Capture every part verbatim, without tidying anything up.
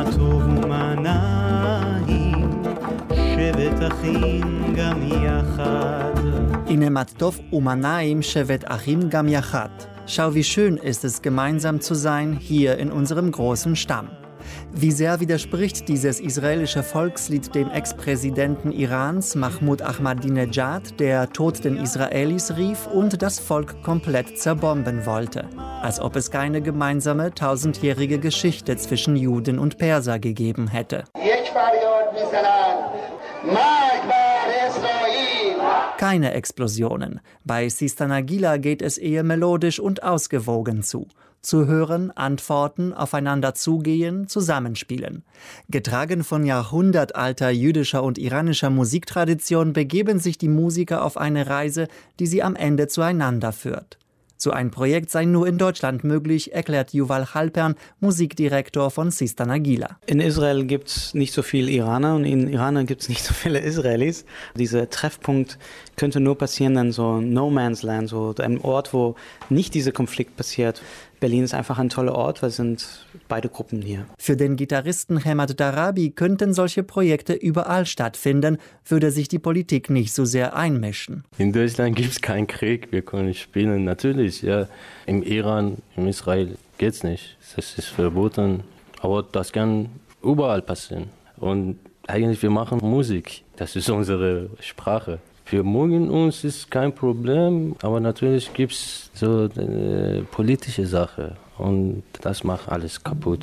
טוב ומנעים, שבת אחים גם יחד. Ine Mattov Umanaim Shevet Achim Gam Yachad. Schau, wie schön ist es, gemeinsam zu sein, hier in unserem großen Stamm. Wie sehr widerspricht dieses israelische Volkslied dem Ex-Präsidenten Irans, Mahmoud Ahmadinejad, der Tod den Israelis rief und das Volk komplett zerbomben wollte. Als ob es keine gemeinsame tausendjährige Geschichte zwischen Juden und Perser gegeben hätte. Keine Explosionen. Bei Sistan Agila geht es eher melodisch und ausgewogen zu. Zu hören, antworten, aufeinander zugehen, zusammenspielen. Getragen von jahrhundertalter jüdischer und iranischer Musiktradition begeben sich die Musiker auf eine Reise, die sie am Ende zueinander führt. So ein Projekt sei nur in Deutschland möglich, erklärt Yuval Halpern, Musikdirektor von Sistan Agila. In Israel gibt es nicht so viele Iraner und in Iran gibt es nicht so viele Israelis. Dieser Treffpunkt könnte nur passieren in so No Man's Land, so einem Ort, wo nicht dieser Konflikt passiert. Berlin ist einfach ein toller Ort, weil es sind beide Gruppen hier. Für den Gitarristen Hemad Darabi könnten solche Projekte überall stattfinden, würde sich die Politik nicht so sehr einmischen. In Deutschland gibt es keinen Krieg, wir können spielen, natürlich. Ja. Im Iran, im Israel geht es nicht, das ist verboten, aber das kann überall passieren. Und eigentlich, wir machen Musik, das ist unsere Sprache. Wir mögen uns, ist kein Problem, aber natürlich gibt es so eine politische Sache und das macht alles kaputt.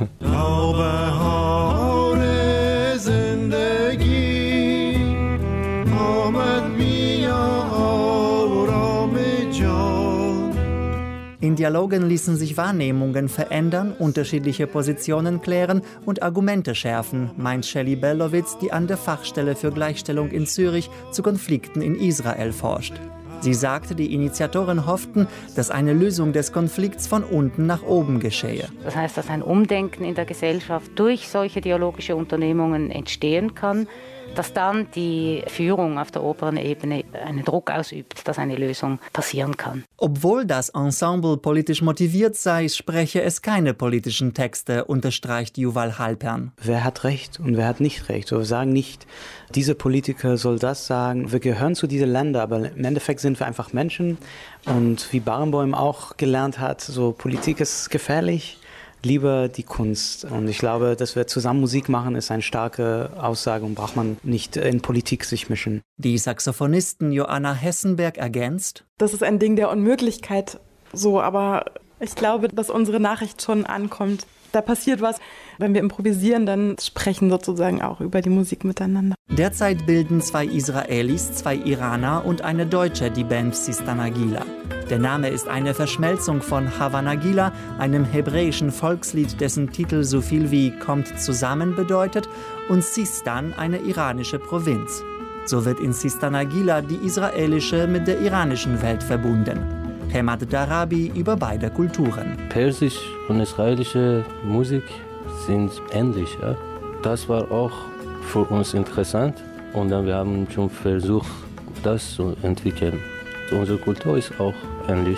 In Dialogen ließen sich Wahrnehmungen verändern, unterschiedliche Positionen klären und Argumente schärfen, meint Shelley Bellowitz, die an der Fachstelle für Gleichstellung in Zürich zu Konflikten in Israel forscht. Sie sagte, die Initiatoren hofften, dass eine Lösung des Konflikts von unten nach oben geschehe. Das heißt, dass ein Umdenken in der Gesellschaft durch solche dialogische Unternehmungen entstehen kann, dass dann die Führung auf der oberen Ebene einen Druck ausübt, dass eine Lösung passieren kann. Obwohl das Ensemble politisch motiviert sei, spreche es keine politischen Texte, unterstreicht Yuval Halpern. Wer hat Recht und wer hat nicht Recht? Wir sagen nicht, dieser Politiker soll das sagen. Wir gehören zu diesen Ländern, aber im Endeffekt sind wir einfach Menschen. Und wie Barenboim auch gelernt hat, so Politik ist gefährlich. Lieber die Kunst. Und ich glaube, dass wir zusammen Musik machen, ist eine starke Aussage und braucht man nicht in Politik sich mischen. Die Saxophonistin Joanna Hessenberg ergänzt: Das ist ein Ding der Unmöglichkeit, so, aber ich glaube, dass unsere Nachricht schon ankommt. Da passiert was. Wenn wir improvisieren, dann sprechen sozusagen auch über die Musik miteinander. Derzeit bilden zwei Israelis, zwei Iraner und eine Deutsche die Band Sistan Agila. Der Name ist eine Verschmelzung von Hava Nagila, einem hebräischen Volkslied, dessen Titel so viel wie „kommt zusammen“ bedeutet, und Sistan, eine iranische Provinz. So wird in Sistan Agila die israelische mit der iranischen Welt verbunden. Hemad Darabi über beide Kulturen. Persisch und israelische Musik sind ähnlich. Ja? Das war auch für uns interessant und dann wir haben schon versucht, das zu entwickeln. Unsere Kultur ist auch ähnlich.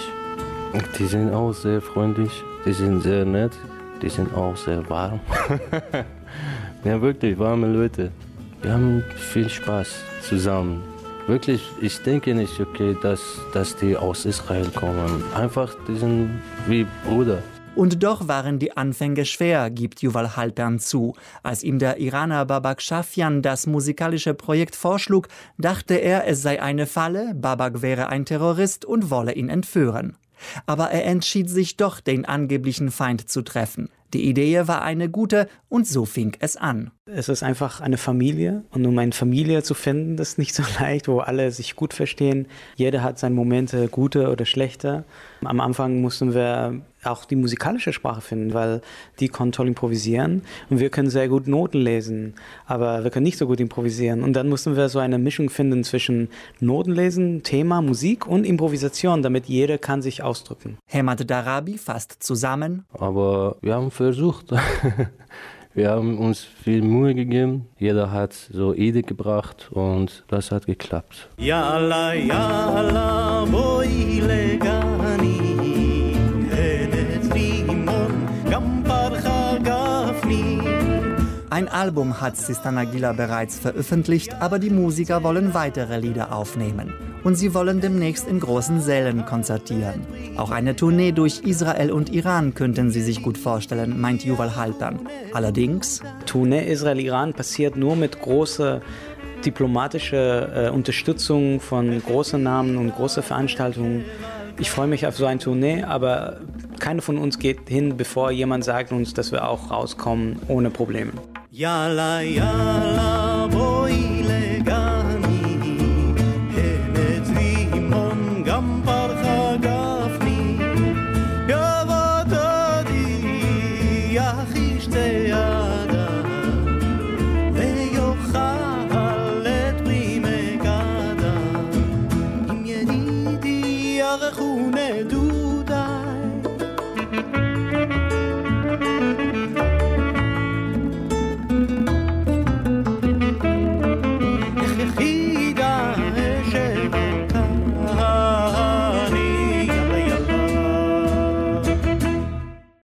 Die sind auch sehr freundlich, die sind sehr nett, die sind auch sehr warm. Ja, wirklich warme Leute. Wir haben viel Spaß zusammen. Wirklich, ich denke nicht, okay, dass, dass die aus Israel kommen. Einfach, die sind wie Brüder. Und doch waren die Anfänge schwer, gibt Yuval Halpern zu. Als ihm der Iraner Babak Shafian das musikalische Projekt vorschlug, dachte er, es sei eine Falle, Babak wäre ein Terrorist und wolle ihn entführen. Aber er entschied sich doch, den angeblichen Feind zu treffen. Die Idee war eine gute und so fing es an. Es ist einfach eine Familie und um eine Familie zu finden, das ist nicht so leicht, wo alle sich gut verstehen. Jeder hat seine Momente, gute oder schlechte. Am Anfang mussten wir auch die musikalische Sprache finden, weil die konnten toll improvisieren und wir können sehr gut Noten lesen, aber wir können nicht so gut improvisieren. Und dann mussten wir so eine Mischung finden zwischen Notenlesen, Thema, Musik und Improvisation, damit jeder kann sich ausdrücken. Hemad Darabi fasst zusammen. Aber wir haben versucht. Wir haben uns viel Mühe gegeben. Jeder hat so Idee gebracht und das hat geklappt. Yalla, yalla, boi legani, henet rimon, gam parcha gafni. Ein Album hat Sistan Aguilar bereits veröffentlicht, aber die Musiker wollen weitere Lieder aufnehmen. Und sie wollen demnächst in großen Sälen konzertieren. Auch eine Tournee durch Israel und Iran könnten sie sich gut vorstellen, meint Yuval Halpern. Allerdings... Tournee Israel-Iran passiert nur mit großer diplomatischer äh, Unterstützung von großen Namen und großen Veranstaltungen. Ich freue mich auf so eine Tournee, aber keiner von uns geht hin, bevor jemand sagt uns, dass wir auch rauskommen ohne Probleme. Yalla, yalla, boi legani, hemet vimon gam parcha gafni, yavadadi, yachishtea.